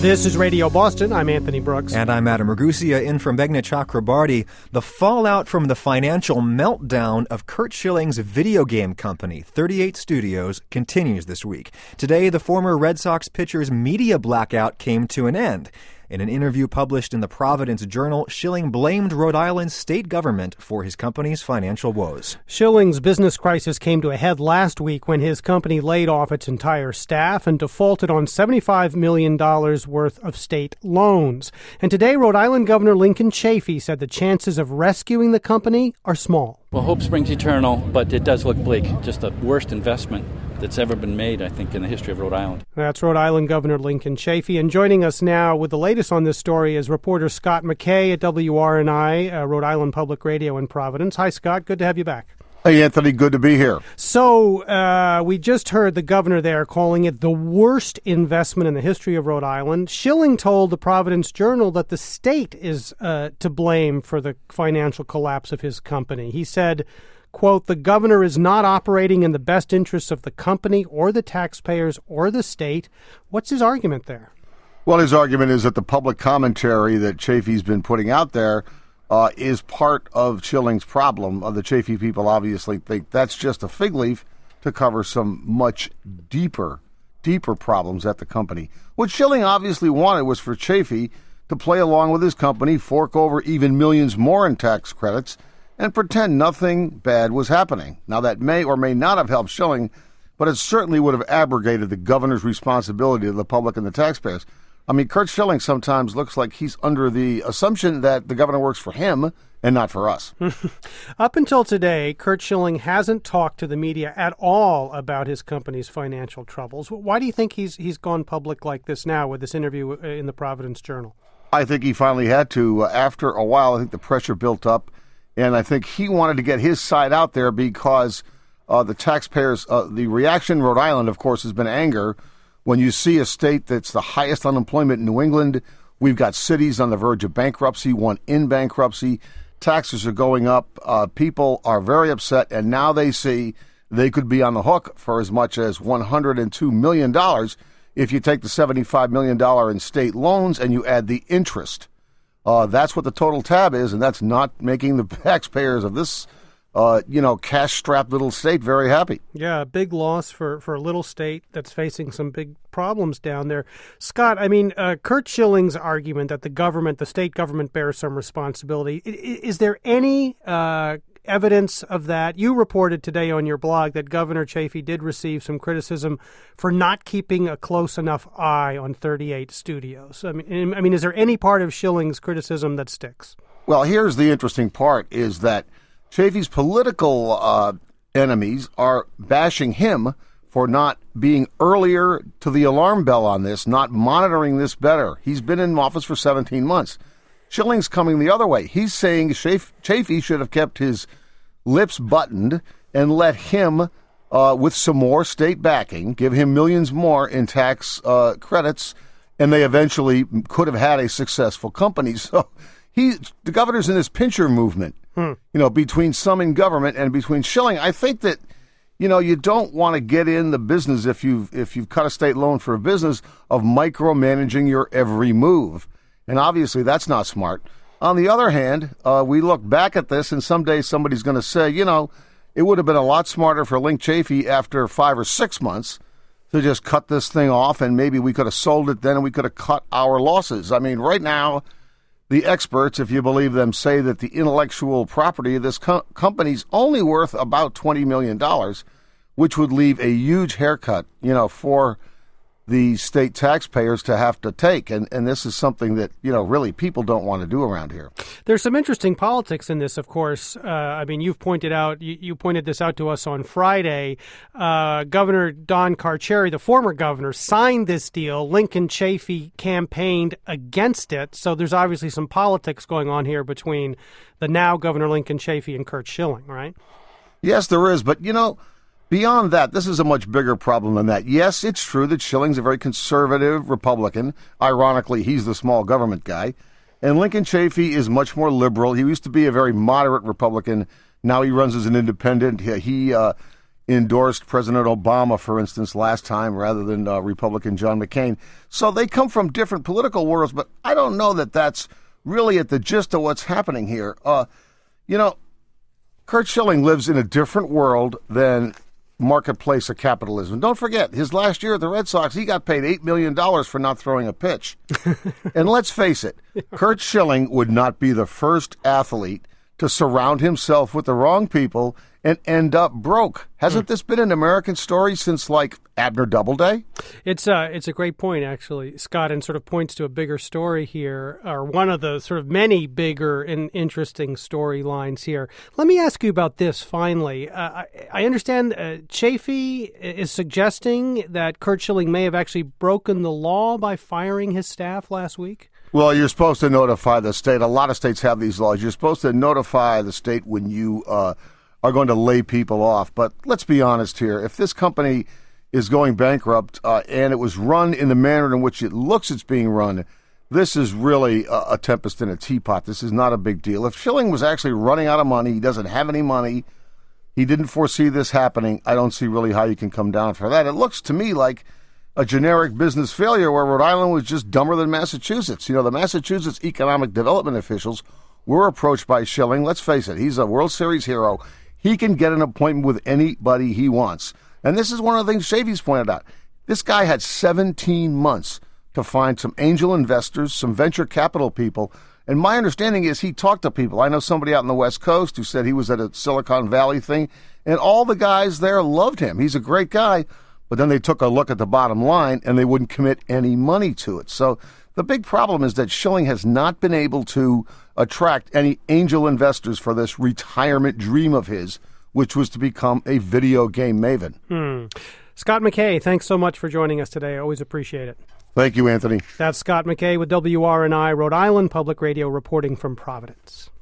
This is Radio Boston. I'm Anthony Brooks. And I'm Adam Ragusia, in from Meghna Chakrabarty. The fallout from the financial meltdown of Curt Schilling's video game company, 38 Studios, continues this week. Today, the former Red Sox pitcher's media blackout came to an end. In an interview published in the Providence Journal, Schilling blamed Rhode Island's state government for his company's financial woes. Schilling's business crisis came to a head last week when his company laid off its entire staff and defaulted on $75 million worth of state loans. And today, Rhode Island Governor Lincoln Chafee said the chances of rescuing the company are small. Well, hope springs eternal, but it does look bleak. Just the worst investment that's ever been made, I think, in the history of Rhode Island. That's Rhode Island Governor Lincoln Chafee. And joining us now with the latest on this story is reporter Scott McKay at WRNI, Rhode Island Public Radio in Providence. Hi, Scott. Good to have you back. Hey, Anthony. Good to be here. So we just heard the governor there calling it the worst investment in the history of Rhode Island. Schilling told the Providence Journal that the state is to blame for the financial collapse of his company. He said, quote, "The governor is not operating in the best interests of the company or the taxpayers or the state." What's his argument there? Well, his argument is that the public commentary that Chafee's been putting out there is part of Schilling's problem. The Chafee people obviously think that's just a fig leaf to cover some much deeper problems at the company. What Schilling obviously wanted was for Chafee to play along with his company, fork over even millions more in tax credits, and pretend nothing bad was happening. Now, that may or may not have helped Schilling, but it certainly would have abrogated the governor's responsibility to the public and the taxpayers. I mean, Curt Schilling sometimes looks like he's under the assumption that the governor works for him and not for us. Up until today, Curt Schilling hasn't talked to the media at all about his company's financial troubles. Why do you think he's gone public like this now with this interview in the Providence Journal? I think he finally had to. After a while, I think the pressure built up, and I think he wanted to get his side out there because the taxpayers, the reaction in Rhode Island, of course, has been anger. When you see a state that's the highest unemployment in New England, we've got cities on the verge of bankruptcy, one in bankruptcy, taxes are going up, people are very upset, and now they see they could be on the hook for as much as $102 million if you take the $75 million in state loans and you add the interest. That's what the total tab is, and that's not making the taxpayers of this cash-strapped little state very happy. Yeah, a big loss for a little state that's facing some big problems down there. Scott, I mean, Curt Schilling's argument that the state government bears some responsibility, is there any evidence of that? You reported today on your blog that Governor Chafee did receive some criticism for not keeping a close enough eye on 38 Studios. I mean, is there any part of Schilling's criticism that sticks? Well, here's the interesting part, is that Chafee's political enemies are bashing him for not being earlier to the alarm bell on this, not monitoring this better. He's been in office for 17 months. Schilling's coming the other way. He's saying Chafee should have kept his lips buttoned and let him, with some more state backing, give him millions more in tax credits, and they eventually could have had a successful company. So the governor's in this pincher movement. Between some in government and between Schilling. I think that, you don't want to get in the business if you've cut a state loan for a business of micromanaging your every move. And obviously that's not smart. On the other hand, we look back at this and someday somebody's going to say, it would have been a lot smarter for Link Chafee after 5 or 6 months to just cut this thing off, and maybe we could have sold it then and we could have cut our losses. I mean, right now, the experts, if you believe them, say that the intellectual property of this company's only worth about $20 million, which would leave a huge haircut, for the state taxpayers to have to take. And this is something that, really people don't want to do around here. There's some interesting politics in this, of course. You've pointed out, you pointed this out to us on Friday. Governor Don Carcieri, the former governor, signed this deal. Lincoln Chafee campaigned against it. So there's obviously some politics going on here between the now Governor Lincoln Chafee and Curt Schilling, right? Yes, there is. But, beyond that, this is a much bigger problem than that. Yes, it's true that Schilling's a very conservative Republican. Ironically, he's the small government guy. And Lincoln Chafee is much more liberal. He used to be a very moderate Republican. Now he runs as an independent. He endorsed President Obama, for instance, last time rather than Republican John McCain. So they come from different political worlds, but I don't know that that's really at the gist of what's happening here. Curt Schilling lives in a different world than marketplace of capitalism. Don't forget, his last year at the Red Sox, he got paid $8 million for not throwing a pitch. And let's face it, Curt Schilling would not be the first athlete to surround himself with the wrong people and end up broke. Hasn't this been an American story since, like, Abner Doubleday? It's a great point, actually, Scott, and sort of points to a bigger story here, or one of the sort of many bigger and interesting storylines here. Let me ask you about this, finally. I understand Chafee is suggesting that Curt Schilling may have actually broken the law by firing his staff last week? Well, you're supposed to notify the state. A lot of states have these laws. You're supposed to notify the state when you are going to lay people off. But let's be honest here. If this company is going bankrupt and it was run in the manner in which it looks it's being run, this is really a tempest in a teapot. This is not a big deal. If Schilling was actually running out of money, he doesn't have any money, he didn't foresee this happening, I don't see really how you can come down for that. It looks to me like a generic business failure where Rhode Island was just dumber than Massachusetts. The Massachusetts economic development officials were approached by Schilling. Let's face it, he's a World Series hero. He can get an appointment with anybody he wants. And this is one of the things Chaffee's pointed out. This guy had 17 months to find some angel investors, some venture capital people. And my understanding is he talked to people. I know somebody out on the West Coast who said he was at a Silicon Valley thing, and all the guys there loved him. He's a great guy. But then they took a look at the bottom line, and they wouldn't commit any money to it. So the big problem is that Schilling has not been able to attract any angel investors for this retirement dream of his, which was to become a video game maven. Scott McKay, thanks so much for joining us today. I always appreciate it. Thank you, Anthony. That's Scott McKay with WRNI, Rhode Island Public Radio, reporting from Providence.